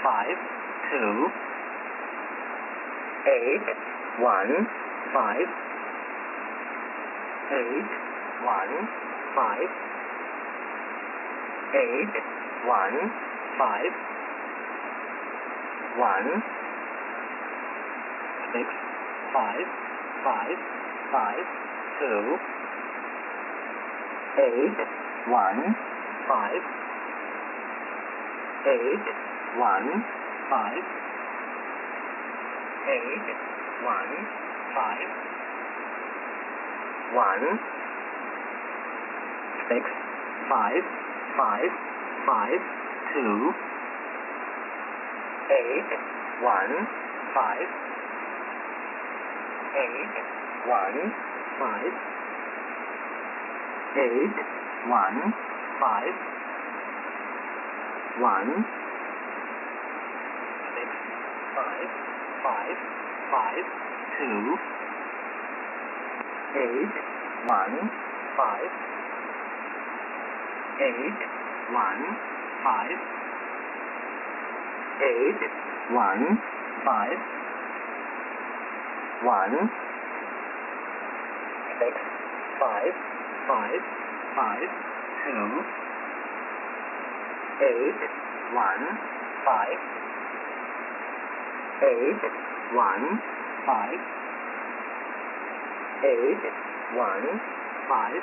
5, 2, 8, 1, 5, 8, 1, 5, 8, 1, 5, 1, 6, 5, 5, 5, 2, 8, 1, 5, 8, 1, 5, 8, 1, 5, 1, 6, 5, 5, 5, 2, 8, 1, 5, 8, 1, 5, 8, 1, 5, 1, 6, 5, 5, 5, 2, 8, 1, 5, 8, 1, 5, 8, 1, 5, 1, 6, 5, 5, 5, 2, 8, 1, 5, 8, 1, 5, 8, 1, 5,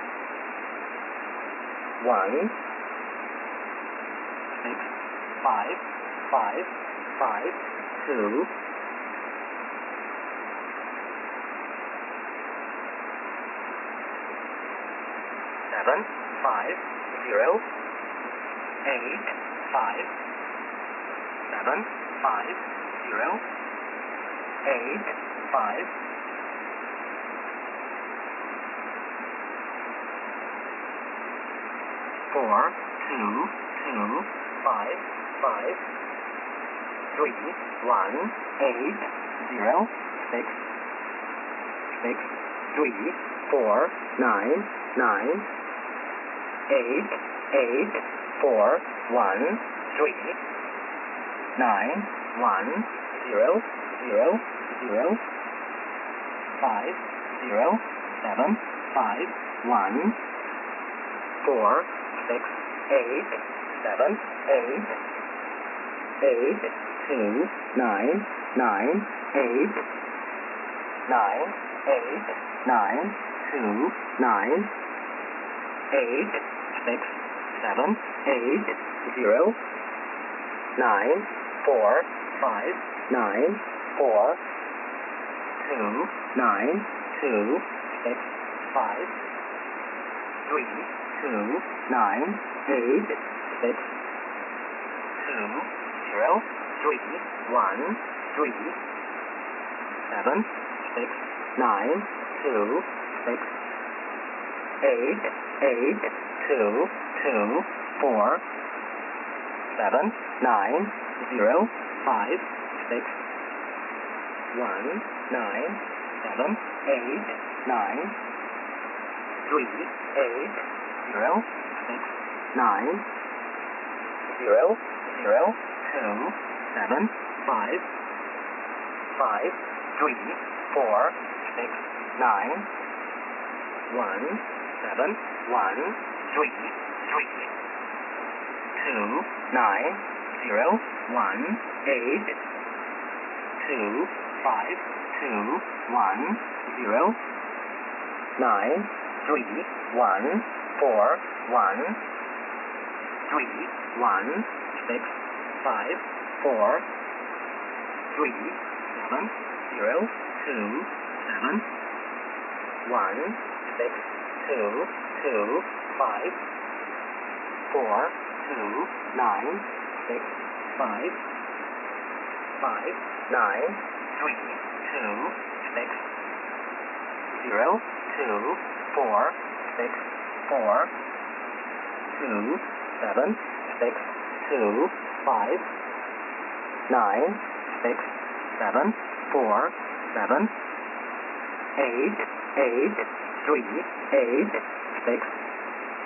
1, 6, 5, 5, 5, 2, 7, 5, 0, 8, 5, 7, 5, 0, 8, 5, 4, 2, 2, 5, 5, 3, 1, 8, 0, 6, 6, 3, 4, 9, 9, 8, 8, 4, 1, 3, 9, 1, 0, 0, 0, 5, 0, 7, 5, 1, 4, 6, 8, 7, 8, 8, 2, 9, 9, 8, 9, 8, 9, 2, 9, 8, 6, 7, 8, 0, 9, 4, 5, 9, 4, 2, 9, 2, 6, 5, 3, 2, 9, 8, 6, 2, 0, 3, 1, 3, 7, 6, 9, 2, 6, 8, 8, 2, 2, 4, 7, 9, 0, 5, 6, 1, 9, 7, 8, 9, 3, 8, 0, 6, 9, 0, 0, 2, 7, 5, 5, 3, 4, 6, 9, 1, 7, 1, 3, 3, 2, 9, 0, 1, 8, 2, 5, 2, 1, 0, 9, 3, 1, 4, 1, 3, 1, 6, 5, 4, 3, 7, 0, 2, 7, 1, 6, 2, 2, 5, 4, 2, 9, 6, 5, 5, 9, 3, 2, 6, 0, 2, 4, 6, 4, 2, 7, 6, 2, 5, 9, 6, 7, 4, 7, 8, 8, 3, 8, 6,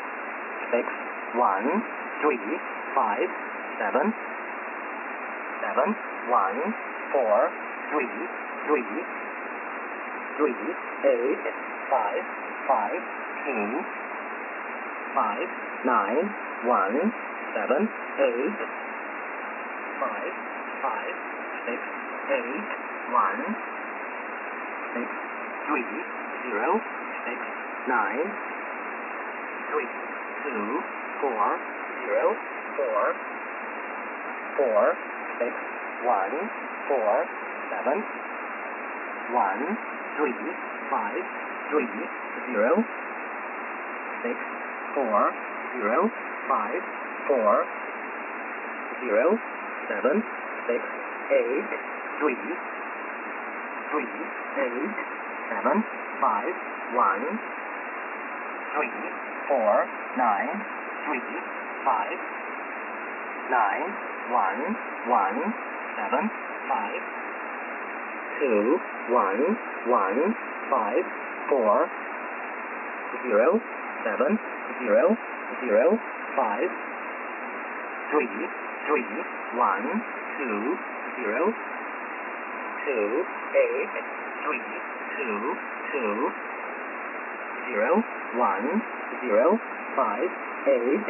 6, 1, 3, 5, 7, 7, 7 1 4 3 3 3 8 5 5 2 5 9 1 7 8 5 5 6 8 1 6 3 0 6 9 3 2 4 0 4 4 6 1 4 7 1 3 5 3 0 6 4 0 5 4 0 7 6 8 3 3 8 7 5 1 3 4 9 3 5 9 1 1 7 5 2 1 1 5 4 0 7 0 0 5 3 3 1 2 0 2 8 3 2 2 0 1 0 5 8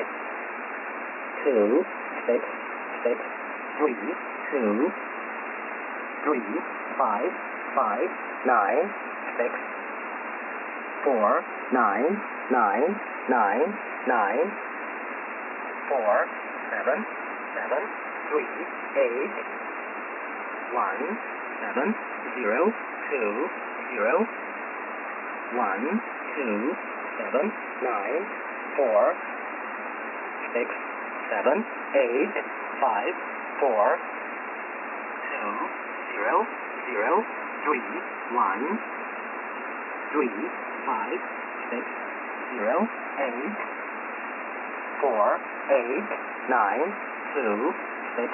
2 6 6 3 2 3 5 5 9 6 4 9 9 9 9 4 7 7 3 8 1 7 0 2 0 1 2 7 9 4 6 7 8 5 4 2 0 0 3 1 3 5 6 0 8 4 8 9 2 6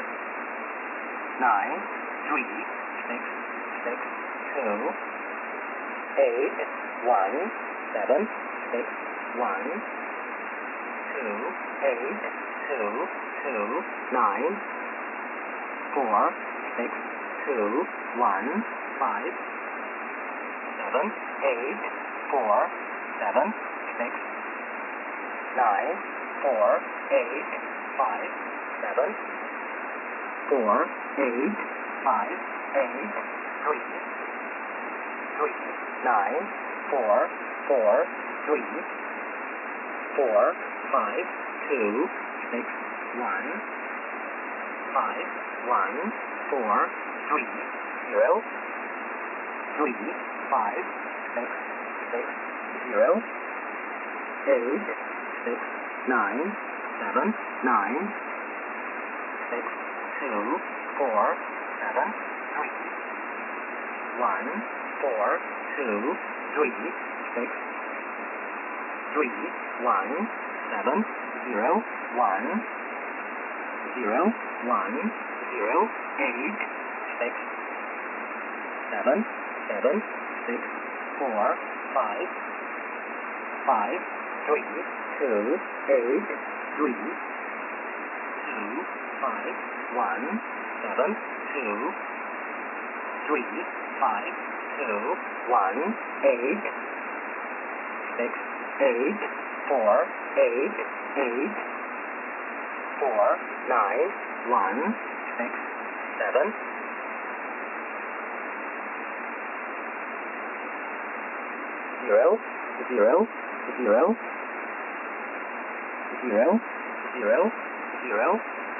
9 3 6 6 2 8 1 7 6 1 2 8 2 2 9 4 6 2 1 5 7 8 4 7 6 9 4 8 5 7 4 8 5 8 3 3 9 4 4 3 4 5 2 6 1 5 1 4 3 0 3 5 6 6 0 8 6 9 7 9 6 2 4 7 3 1 4 2 3 6 3 1 7 0 1 0 1 0 8 6 7 7 6 4 5 5 3 2 8 3 2 5 1 7 2 3 5 2 1 8 6 8 4 8 8 4 9 1 6 7 0 0 0 0 0 0